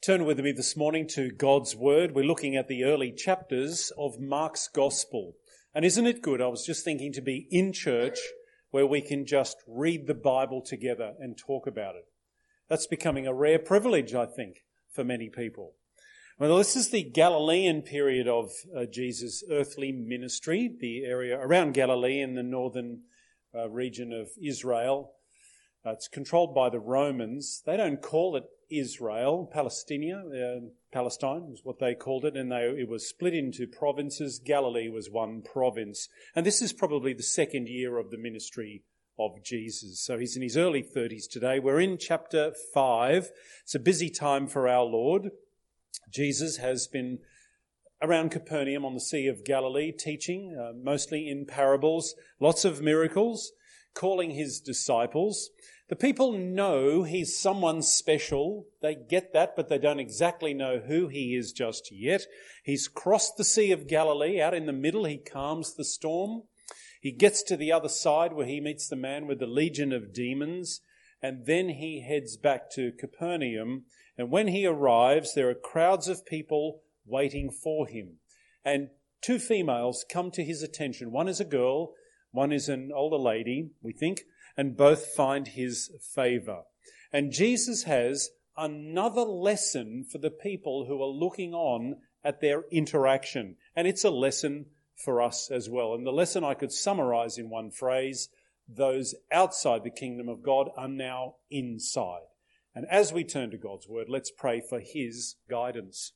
Turn with me this morning to God's Word. We're looking at the early chapters of Mark's Gospel. And isn't it good? I was just thinking to be in church where we can just read the Bible together and talk about it. That's becoming a rare privilege, I think, for many people. Well, this is the Galilean period of Jesus' earthly ministry, the area around Galilee in the northern region of Israel. It's controlled by the Romans. They don't call it Israel. Palestine was what they called it, and it was split into provinces. Galilee was one province. And this is probably the second year of the ministry of Jesus. So he's in his early 30s today. We're in chapter 5. It's a busy time for our Lord. Jesus has been around Capernaum on the Sea of Galilee, teaching, mostly in parables, lots of miracles, calling his disciples. The people know he's someone special. They get that, but they don't exactly know who he is just yet. He's crossed the Sea of Galilee. Out in the middle, he calms the storm. He gets to the other side where he meets the man with the legion of demons, and then he heads back to Capernaum. And when he arrives, there are crowds of people waiting for him. And two females come to his attention. One is a girl, one is an older lady, we think, and both find his favour. And Jesus has another lesson for the people who are looking on at their interaction. And it's a lesson for us as well. And the lesson I could summarise in one phrase: those outside the kingdom of God are now inside. And as we turn to God's word, let's pray for his guidance.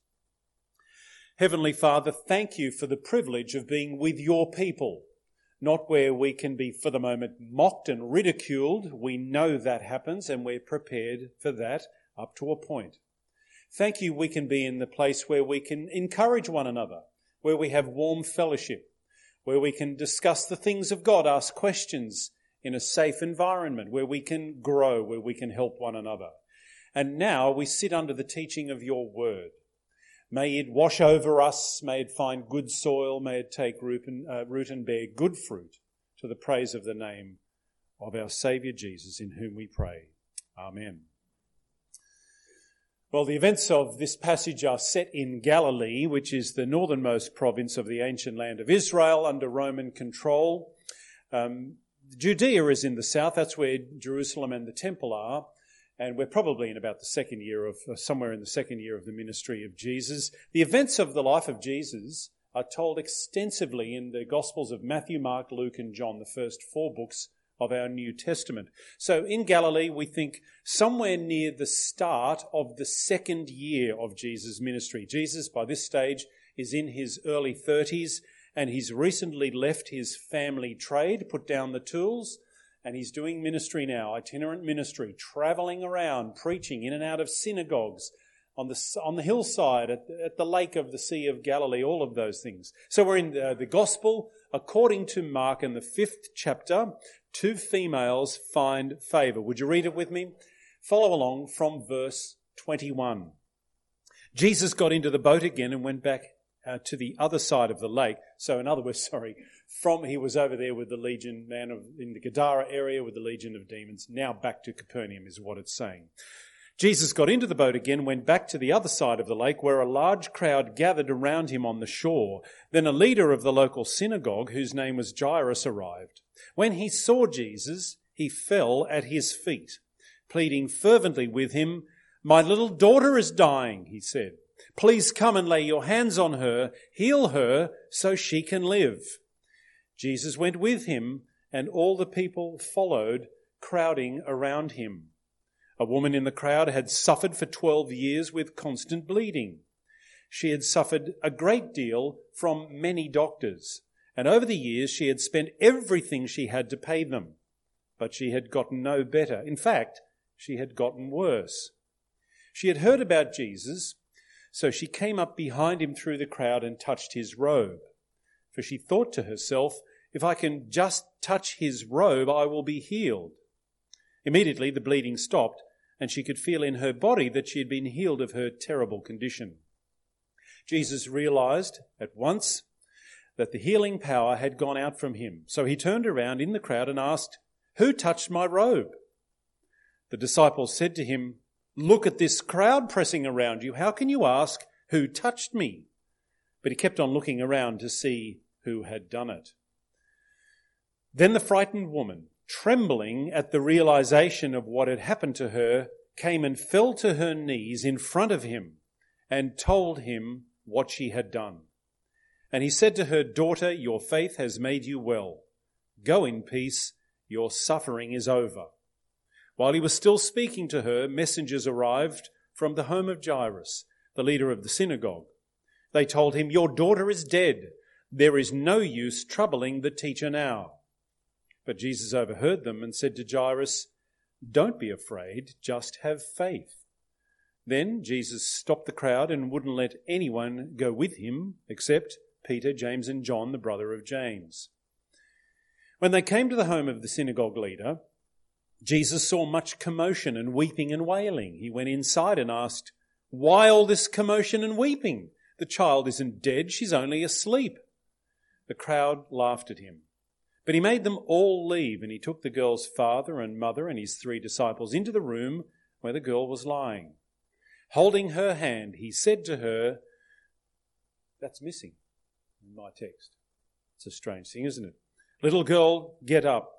Heavenly Father, thank you for the privilege of being with your people. Not where we can be, for the moment, mocked and ridiculed. We know that happens and we're prepared for that up to a point. Thank you we can be in the place where we can encourage one another, where we have warm fellowship, where we can discuss the things of God, ask questions in a safe environment, where we can grow, where we can help one another. And now we sit under the teaching of your word. May it wash over us, may it find good soil, may it take root and bear good fruit to the praise of the name of our Saviour Jesus, in whom we pray. Amen. Well, the events of this passage are set in Galilee, which is the northernmost province of the ancient land of Israel under Roman control. Judea is in the south, that's where Jerusalem and the temple are. And we're probably in about the second year of, somewhere in the second year of the ministry of Jesus. The events of the life of Jesus are told extensively in the Gospels of Matthew, Mark, Luke and John, the first four books of our New Testament. So in Galilee, we think somewhere near the start of the second year of Jesus' ministry. Jesus, by this stage, is in his early 30s, and he's recently left his family trade, put down the tools, and he's doing ministry now, itinerant ministry, travelling around, preaching in and out of synagogues, on the hillside, at the lake of the Sea of Galilee, all of those things. So we're in the Gospel according to Mark in the 5th chapter. Two females find favour. Would you read it with me? Follow along from verse 21. Jesus got into the boat again and went back to the other side of the lake. So in other words, he was over there with the legion man in the Gadara area with the legion of demons. Now back to Capernaum is what it's saying. Jesus got into the boat again, went back to the other side of the lake where a large crowd gathered around him on the shore. Then a leader of the local synagogue, whose name was Jairus, arrived. When he saw Jesus, he fell at his feet, pleading fervently with him. "My little daughter is dying," he said. "Please come and lay your hands on her, heal her so she can live." Jesus went with him, and all the people followed, crowding around him. A woman in the crowd had suffered for 12 years with constant bleeding. She had suffered a great deal from many doctors, and over the years she had spent everything she had to pay them. But she had gotten no better. In fact, she had gotten worse. She had heard about Jesus, so she came up behind him through the crowd and touched his robe. For she thought to herself, "If I can just touch his robe, I will be healed." Immediately the bleeding stopped, and she could feel in her body that she had been healed of her terrible condition. Jesus realized at once that the healing power had gone out from him. So he turned around in the crowd and asked, "Who touched my robe?" The disciples said to him, Look at this crowd pressing around you. How can you ask, who touched me? But he kept on looking around to see who had done it. Then the frightened woman, trembling at the realization of what had happened to her, came and fell to her knees in front of him and told him what she had done. And he said to her, "Daughter, your faith has made you well. Go in peace, your suffering is over." While he was still speaking to her, messengers arrived from the home of Jairus, the leader of the synagogue. They told him, "Your daughter is dead. There is no use troubling the teacher now." But Jesus overheard them and said to Jairus, "Don't be afraid, just have faith." Then Jesus stopped the crowd and wouldn't let anyone go with him except Peter, James and John, the brother of James. When they came to the home of the synagogue leader, Jesus saw much commotion and weeping and wailing. He went inside and asked, "Why all this commotion and weeping? The child isn't dead, she's only asleep." The crowd laughed at him. But he made them all leave, and he took the girl's father and mother and his 3 disciples into the room where the girl was lying. Holding her hand, he said to her, that's missing in my text. It's a strange thing, isn't it? "Little girl, get up."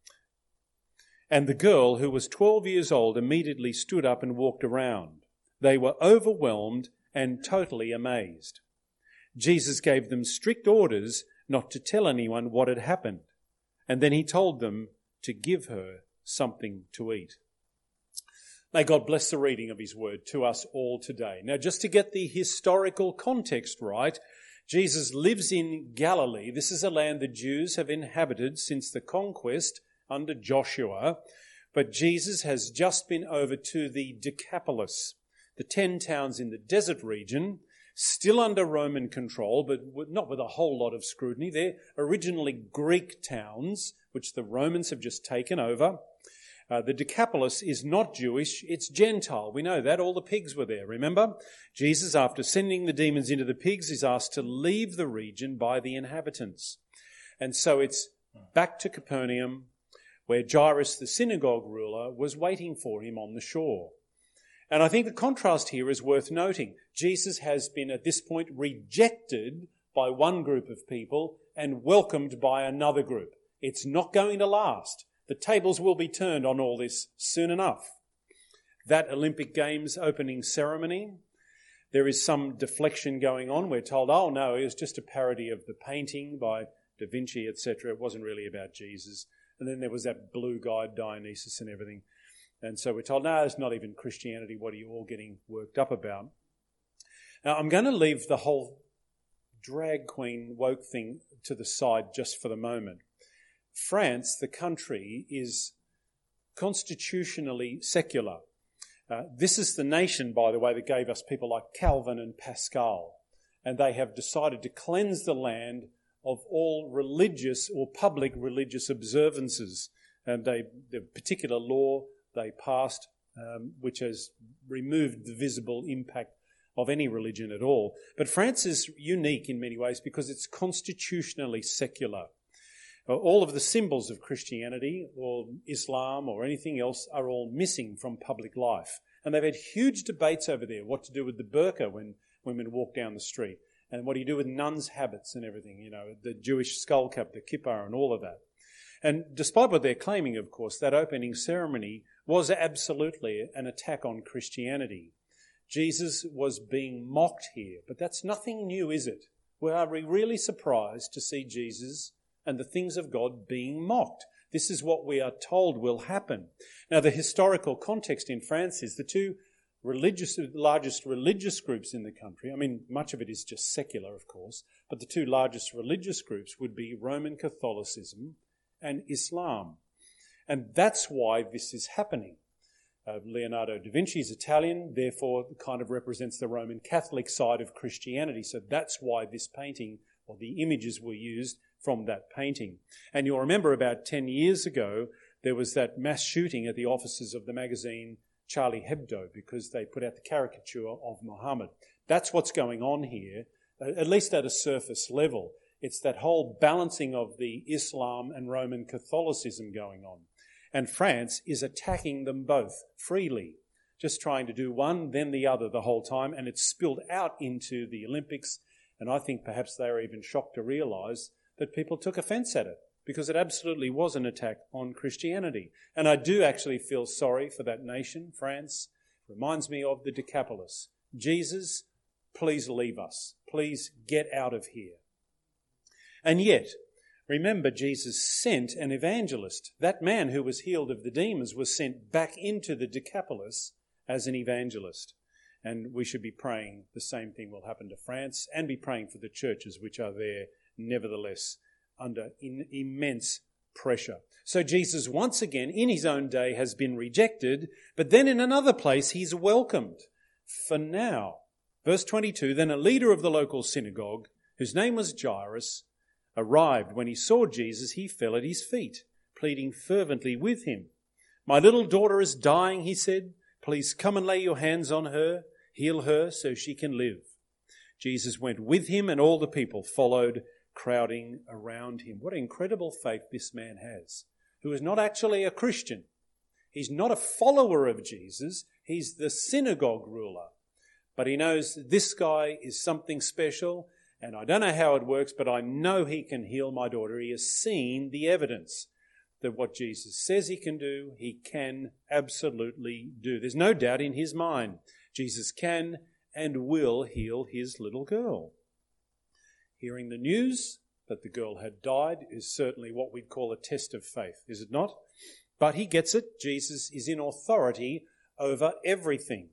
And the girl, who was 12 years old, immediately stood up and walked around. They were overwhelmed and totally amazed. Jesus gave them strict orders not to tell anyone what had happened, and then he told them to give her something to eat. May God bless the reading of his word to us all today. Now, just to get the historical context right, Jesus lives in Galilee. This is a land the Jews have inhabited since the conquest under Joshua, but Jesus has just been over to the Decapolis, the 10 towns in the desert region, still under Roman control, but not with a whole lot of scrutiny. They're originally Greek towns, which the Romans have just taken over. The Decapolis is not Jewish, it's Gentile. We know that. All the pigs were there, remember? Jesus, after sending the demons into the pigs, is asked to leave the region by the inhabitants. And so it's back to Capernaum, where Jairus, the synagogue ruler, was waiting for him on the shore. And I think the contrast here is worth noting. Jesus has been at this point rejected by one group of people and welcomed by another group. It's not going to last. The tables will be turned on all this soon enough. That Olympic Games opening ceremony, there is some deflection going on. We're told, oh no, it was just a parody of the painting by Da Vinci, etc. It wasn't really about Jesus. And then there was that blue guy, Dionysus, and everything. And so we're told, no, it's not even Christianity. What are you all getting worked up about? Now, I'm going to leave the whole drag queen woke thing to the side just for the moment. France, the country, is constitutionally secular. This is the nation, by the way, that gave us people like Calvin and Pascal. And they have decided to cleanse the land of all religious or public religious observances. And the particular law they passed, which has removed the visible impact of any religion at all. But France is unique in many ways because it's constitutionally secular. All of the symbols of Christianity or Islam or anything else are all missing from public life. And they've had huge debates over there, what to do with the burqa when women walk down the street. And what do you do with nuns' habits and everything, you know, the Jewish skull cap, the kippah and all of that. And despite what they're claiming, of course, that opening ceremony was absolutely an attack on Christianity. Jesus was being mocked here, but that's nothing new, is it? Are we really surprised to see Jesus and the things of God being mocked? This is what we are told will happen. Now, the historical context in France is the two largest religious groups in the country. I mean, much of it is just secular, of course, but the two largest religious groups would be Roman Catholicism and Islam. And that's why this is happening. Leonardo da Vinci is Italian, therefore kind of represents the Roman Catholic side of Christianity. So that's why this painting, or the images were used from that painting. And you'll remember about 10 years ago, there was that mass shooting at the offices of the magazine Charlie Hebdo because they put out the caricature of Muhammad. That's what's going on here, at least at a surface level. It's that whole balancing of the Islam and Roman Catholicism going on. And France is attacking them both freely just trying to do one, then the other the whole time, and it's spilled out into the Olympics. And I think perhaps they were even shocked to realise that people took offence at it, because it absolutely was an attack on Christianity. And I do actually feel sorry for that nation, France. It reminds me of the Decapolis. Jesus, please leave us. Please get out of here. And yet, remember, Jesus sent an evangelist. That man who was healed of the demons was sent back into the Decapolis as an evangelist. And we should be praying the same thing will happen to France, and be praying for the churches which are there, nevertheless, under immense pressure. So Jesus, once again, in his own day, has been rejected, but then in another place, he's welcomed. For now, verse 22, then a leader of the local synagogue, whose name was Jairus, arrived. When he saw Jesus, he fell at his feet, pleading fervently with him. My little daughter is dying, he said. Please come and lay your hands on her, heal her so she can live. Jesus went with him, and all the people followed, crowding around him. What incredible faith this man has, who is not actually a Christian. He's not a follower of Jesus. He's the synagogue ruler. But he knows this guy is something special, and I don't know how it works, but I know he can heal my daughter. He has seen the evidence that what Jesus says he can do, he can absolutely do. There's no doubt in his mind. Jesus can and will heal his little girl. Hearing the news that the girl had died is certainly what we'd call a test of faith, is it not? But he gets it. Jesus is in authority over everything.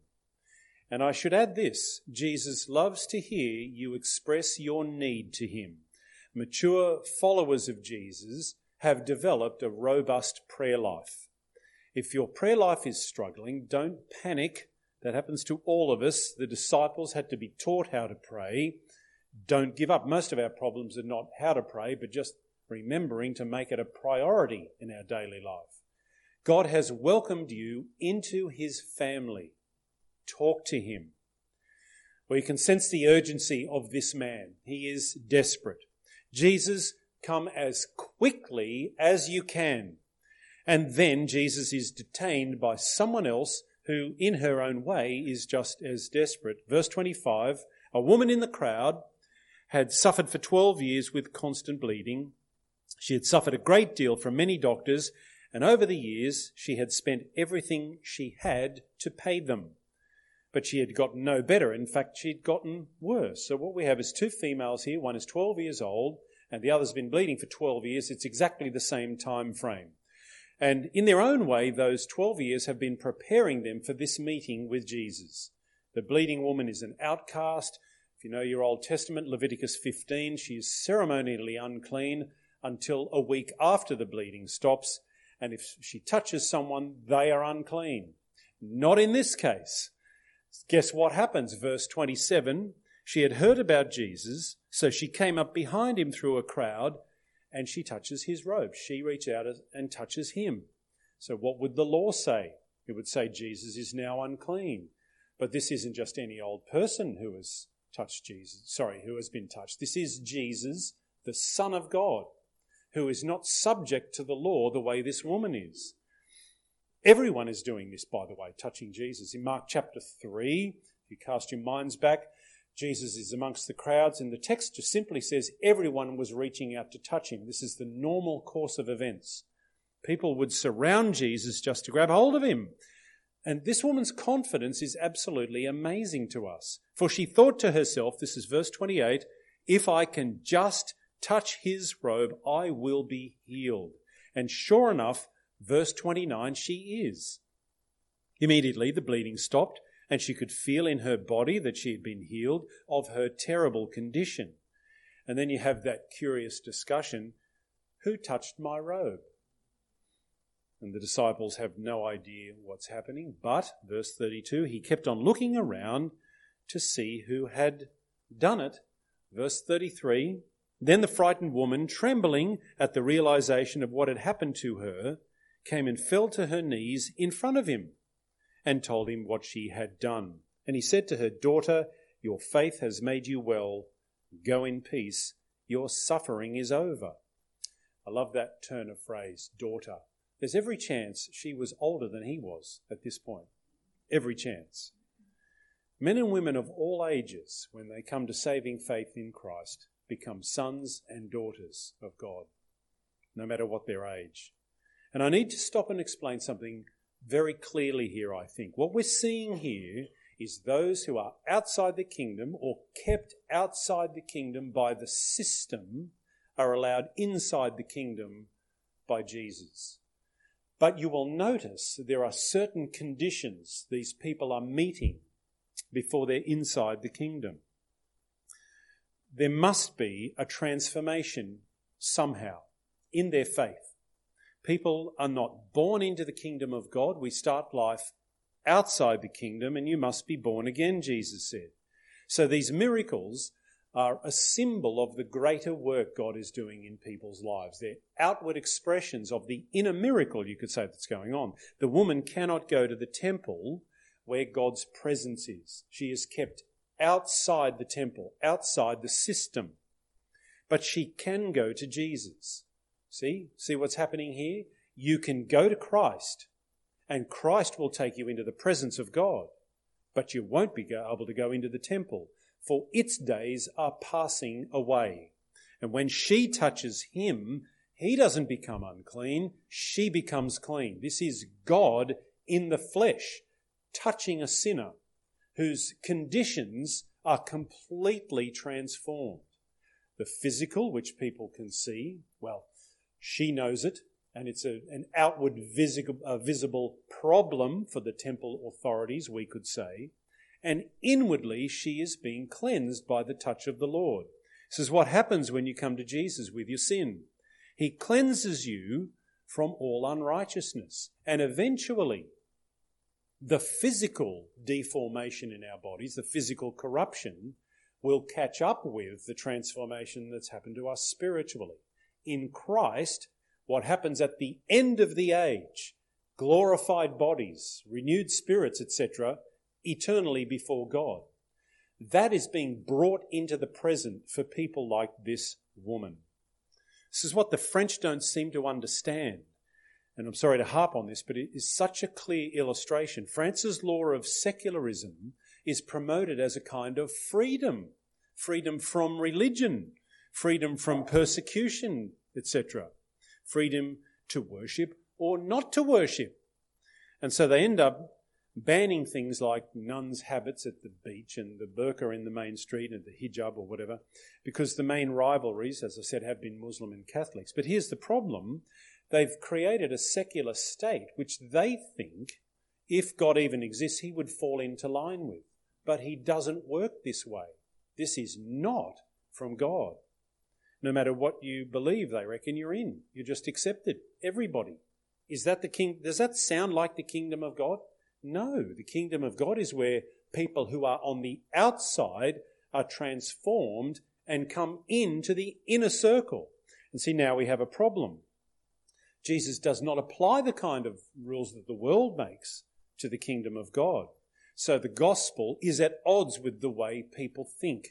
And I should add this: Jesus loves to hear you express your need to him. Mature followers of Jesus have developed a robust prayer life. If your prayer life is struggling, don't panic. That happens to all of us. The disciples had to be taught how to pray. Don't give up. Most of our problems are not how to pray, but just remembering to make it a priority in our daily life. God has welcomed you into his family. Talk to him. Well, you can sense the urgency of this man. He is desperate. Jesus, come as quickly as you can. And then Jesus is detained by someone else who, in her own way, is just as desperate. Verse 25, a woman in the crowd had suffered for 12 years with constant bleeding. She had suffered a great deal from many doctors, and over the years she had spent everything she had to pay them. But she had gotten no better. In fact, she'd gotten worse. So what we have is two females here. One is 12 years old, and the other's been bleeding for 12 years. It's exactly the same time frame. And in their own way, those 12 years have been preparing them for this meeting with Jesus. The bleeding woman is an outcast. If you know your Old Testament, Leviticus 15, she is ceremonially unclean until a week after the bleeding stops. And if she touches someone, they are unclean. Not in this case. Guess what happens? Verse 27, she had heard about Jesus, so she came up behind him through a crowd, and she touches his robe. She reaches out and touches him. So what would the law say? It would say Jesus is now unclean. But this isn't just any old person who has touched Jesus. Who has been touched. This is Jesus, the Son of God, who is not subject to the law the way this woman is. Everyone is doing this, by the way, touching Jesus. In Mark chapter 3, if you cast your minds back, Jesus is amongst the crowds, and the text just simply says everyone was reaching out to touch him. This is the normal course of events. People would surround Jesus just to grab hold of him. And this woman's confidence is absolutely amazing to us. For she thought to herself, this is verse 28, if I can just touch his robe, I will be healed. And sure enough, verse 29, she is. Immediately the bleeding stopped, and she could feel in her body that she had been healed of her terrible condition. And then you have that curious discussion, who touched my robe? And the disciples have no idea what's happening. But, verse 32, he kept on looking around to see who had done it. Verse 33, then the frightened woman, trembling at the realization of what had happened to her, came and fell to her knees in front of him and told him what she had done. And he said to her, daughter, your faith has made you well. Go in peace. Your suffering is over. I love that turn of phrase, daughter. There's every chance she was older than he was at this point. every chance. Men and women of all ages, when they come to saving faith in Christ, become sons and daughters of God, no matter what their age. And I need to stop and explain something very clearly here, I think. What we're seeing here is those who are outside the kingdom or kept outside the kingdom by the system are allowed inside the kingdom by Jesus. But you will notice that there are certain conditions these people are meeting before they're inside the kingdom. There must be a transformation somehow in their faith. People are not born into the kingdom of God. We start life outside the kingdom, and you must be born again, Jesus said. So these miracles are a symbol of the greater work God is doing in people's lives. They're outward expressions of the inner miracle, you could say, that's going on. The woman cannot go to the temple where God's presence is. She is kept outside the temple, outside the system. But she can go to Jesus. See what's happening here? You can go to Christ, and Christ will take you into the presence of God, but you won't be able to go into the temple, for its days are passing away. And when she touches him, he doesn't become unclean, she becomes clean. This is God in the flesh, touching a sinner whose conditions are completely transformed. The physical, which people can see, well, she knows it, and it's an outward visible problem for the temple authorities, we could say. And inwardly, she is being cleansed by the touch of the Lord. This is what happens when you come to Jesus with your sin. He cleanses you from all unrighteousness. And eventually, the physical deformation in our bodies, the physical corruption, will catch up with the transformation that's happened to us spiritually. In Christ, what happens at the end of the age, glorified bodies, renewed spirits, etc., eternally before God. That is being brought into the present for people like this woman. This is what the French don't seem to understand. And I'm sorry to harp on this, but it is such a clear illustration. France's law of secularism is promoted as a kind of freedom. Freedom from religion, freedom from persecution, etc. Freedom to worship or not to worship. And so they end up banning things like nuns' habits at the beach and the burqa in the main street and the hijab or whatever, because the main rivalries, as I said, have been Muslim and Catholics. But here's the problem. They've created a secular state which they think, if God even exists, he would fall into line with. But he doesn't work this way. This is not from God. No matter what you believe, they reckon you're in. You're just accepted. Everybody. Is that the king? Does that sound like the kingdom of God? No. The kingdom of God is where people who are on the outside are transformed and come into the inner circle. And see, now we have a problem. Jesus does not apply the kind of rules that the world makes to the kingdom of God. So the gospel is at odds with the way people think.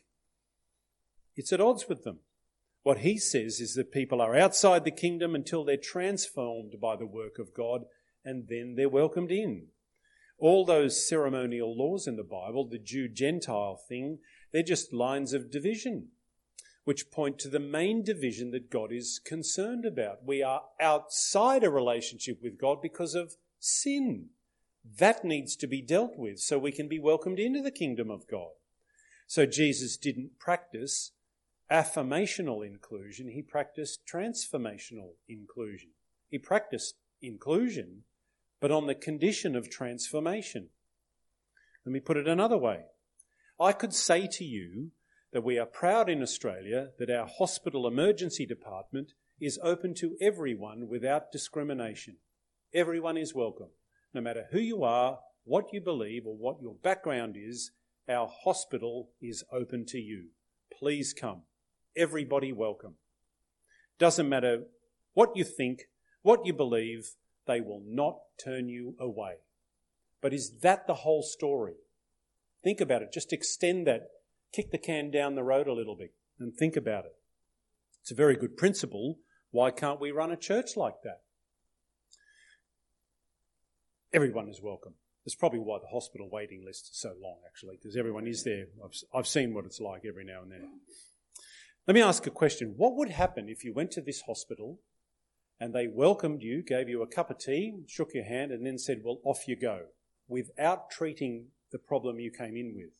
It's at odds with them. What he says is that people are outside the kingdom until they're transformed by the work of God, and then they're welcomed in. All those ceremonial laws in the Bible, the Jew-Gentile thing, they're just lines of division, which point to the main division that God is concerned about. We are outside a relationship with God because of sin. That needs to be dealt with so we can be welcomed into the kingdom of God. So Jesus didn't practice affirmational inclusion, he practiced transformational inclusion. He practiced inclusion, but on the condition of transformation. Let me put it another way. I could say to you that we are proud in Australia that our hospital emergency department is open to everyone without discrimination. Everyone is welcome. No matter who you are, what you believe, or what your background is, our hospital is open to you. Please come. Everybody welcome. Doesn't matter what you think, what you believe, they will not turn you away. But is that the whole story? Think about it. Just extend that. Kick the can down the road a little bit and think about it. It's a very good principle. Why can't we run a church like that? Everyone is welcome. That's probably why the hospital waiting list is so long, actually, because everyone is there. I've seen what it's like every now and then. Let me ask a question. What would happen if you went to this hospital and they welcomed you, gave you a cup of tea, shook your hand, and then said, well, off you go, without treating the problem you came in with?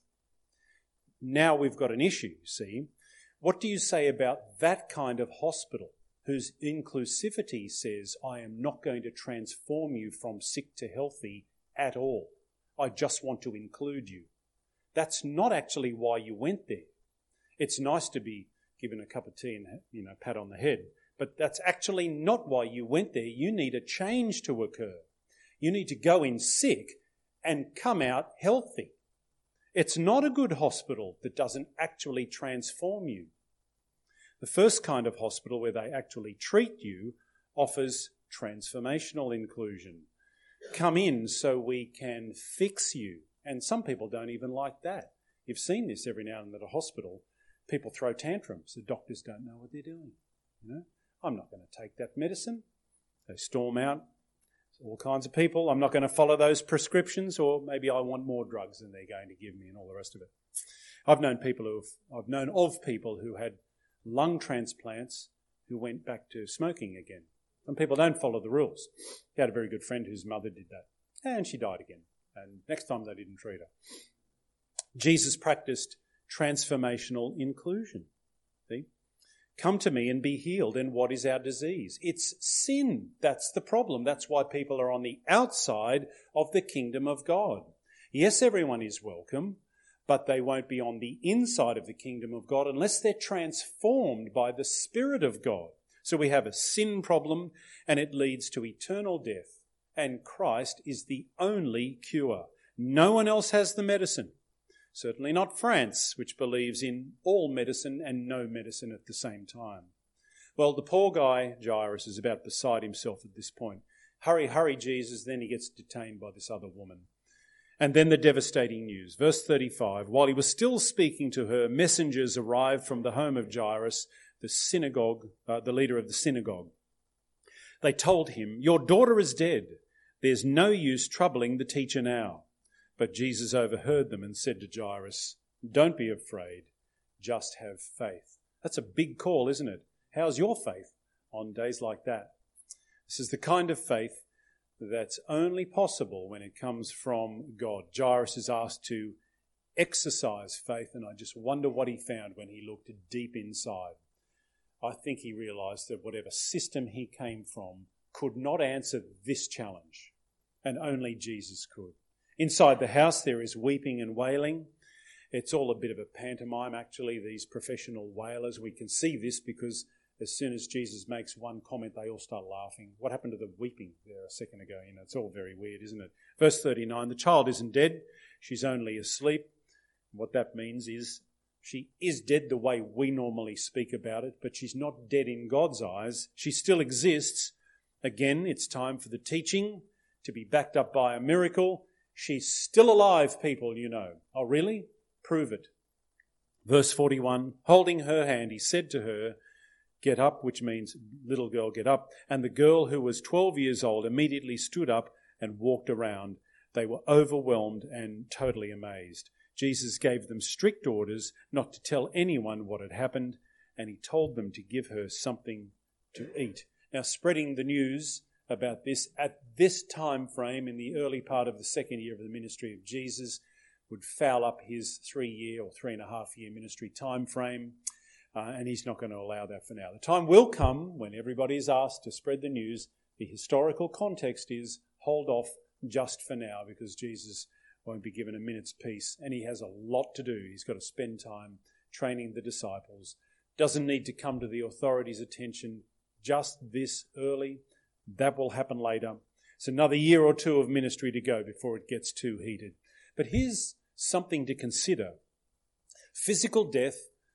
Now we've got an issue, see? What do you say about that kind of hospital whose inclusivity says, I am not going to transform you from sick to healthy at all. I just want to include you. That's not actually why you went there. It's nice to be given a cup of tea and, pat on the head, but that's actually not why you went there. You need a change to occur. You need to go in sick and come out healthy. It's not a good hospital that doesn't actually transform you. The first kind of hospital, where they actually treat you, offers transformational inclusion. Come in so we can fix you. And some people don't even like that. You've seen this every now and then at a hospital. People throw tantrums. The doctors don't know what they're doing. I'm not going to take that medicine. They storm out. All kinds of people. I'm not going to follow those prescriptions, or maybe I want more drugs than they're going to give me and all the rest of it. I've known of people who had lung transplants who went back to smoking again. Some people don't follow the rules. He had a very good friend whose mother did that, and she died again. And next time they didn't treat her. Jesus practiced transformational inclusion. See? Come to me and be healed. And what is our disease? It's sin. That's the problem. That's why people are on the outside of the kingdom of God. Yes, everyone is welcome, but they won't be on the inside of the kingdom of God unless they're transformed by the Spirit of God. So we have a sin problem, and it leads to eternal death. And Christ is the only cure. No one else has the medicine. Certainly not France, which believes in all medicine and no medicine at the same time. Well, the poor guy, Jairus, is about beside himself at this point. Hurry, hurry, Jesus. Then he gets detained by this other woman. And then the devastating news. Verse 35, while he was still speaking to her, messengers arrived from the home of Jairus, the leader of the synagogue. They told him, your daughter is dead. There's no use troubling the teacher now. But Jesus overheard them and said to Jairus, don't be afraid, just have faith. That's a big call, isn't it? How's your faith on days like that? This is the kind of faith that's only possible when it comes from God. Jairus is asked to exercise faith, and I just wonder what he found when he looked deep inside. I think he realised that whatever system he came from could not answer this challenge, and only Jesus could. Inside the house there is weeping and wailing. It's all a bit of a pantomime, actually, these professional wailers. We can see this because as soon as Jesus makes one comment, they all start laughing. What happened to the weeping there a second ago? It's all very weird, isn't it? Verse 39, the child isn't dead. She's only asleep. What that means is she is dead the way we normally speak about it, but she's not dead in God's eyes. She still exists. Again, it's time for the teaching to be backed up by a miracle. She's still alive, people, Oh, really? Prove it. Verse 41, holding her hand, he said to her, get up, which means little girl, get up. And the girl, who was 12 years old, immediately stood up and walked around. They were overwhelmed and totally amazed. Jesus gave them strict orders not to tell anyone what had happened, and he told them to give her something to eat. Now, spreading the news about this at this time frame in the early part of the second year of the ministry of Jesus would foul up his 3-year or 3.5-year ministry time frame, and he's not going to allow that for now. The time will come when everybody is asked to spread the news. The historical context is hold off just for now, because Jesus won't be given a minute's peace, and he has a lot to do. He's got to spend time training the disciples. Doesn't need to come to the authorities' attention just this early. That will happen later. It's another year or two of ministry to go before it gets too heated. But here's something to consider. Physical death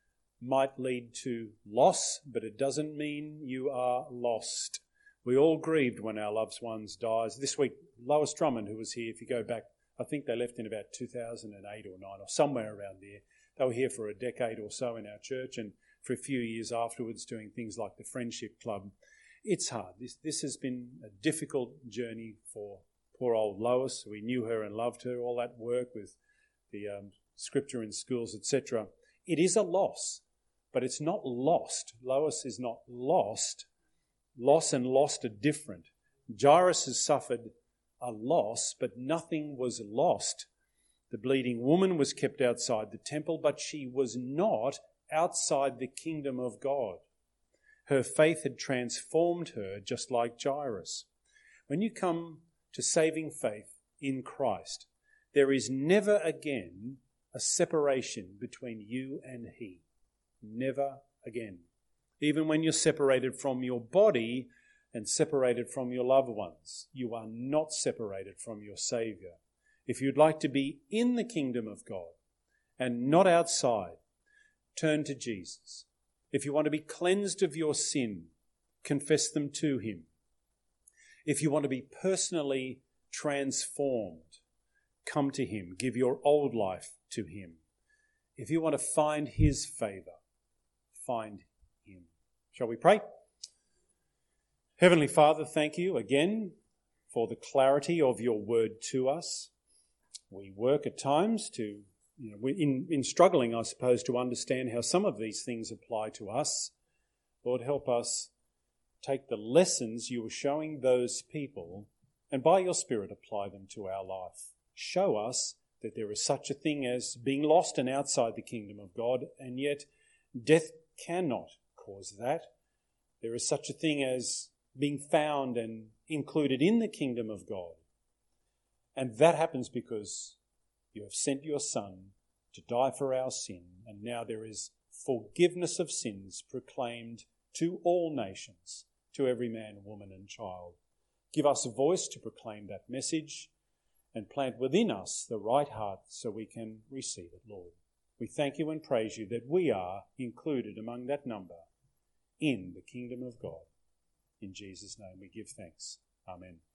might lead to loss, but it doesn't mean you are lost. We all grieved when our loved ones died. This week, Lois Drummond, who was here, if you go back, I think they left in about 2008 or 9 or somewhere around there. They were here for a decade or so in our church, and for a few years afterwards doing things like the Friendship Club. It's hard. This has been a difficult journey for Poor old Lois, we knew her and loved her, all that work with the scripture in schools, etc. It is a loss, but it's not lost. Lois is not lost. Loss and lost are different. Jairus has suffered a loss, but nothing was lost. The bleeding woman was kept outside the temple, but she was not outside the kingdom of God. Her faith had transformed her just like Jairus. When you come to saving faith in Christ, there is never again a separation between you and He. Never again. Even when you're separated from your body and separated from your loved ones, you are not separated from your Saviour. If you'd like to be in the kingdom of God and not outside, turn to Jesus. If you want to be cleansed of your sin, confess them to Him. If you want to be personally transformed, come to Him. Give your old life to Him. If you want to find His favour, find Him. Shall we pray? Heavenly Father, thank you again for the clarity of your word to us. We work at times in struggling, I suppose, to understand how some of these things apply to us. Lord, help us take the lessons you were showing those people and by your Spirit apply them to our life. Show us that there is such a thing as being lost and outside the kingdom of God, and yet death cannot cause that. There is such a thing as being found and included in the kingdom of God. And that happens because you have sent your Son to die for our sin, and now there is forgiveness of sins proclaimed to all nations, to every man, woman and child. Give us a voice to proclaim that message and plant within us the right heart so we can receive it, Lord. We thank you and praise you that we are included among that number in the kingdom of God. In Jesus' name we give thanks. Amen.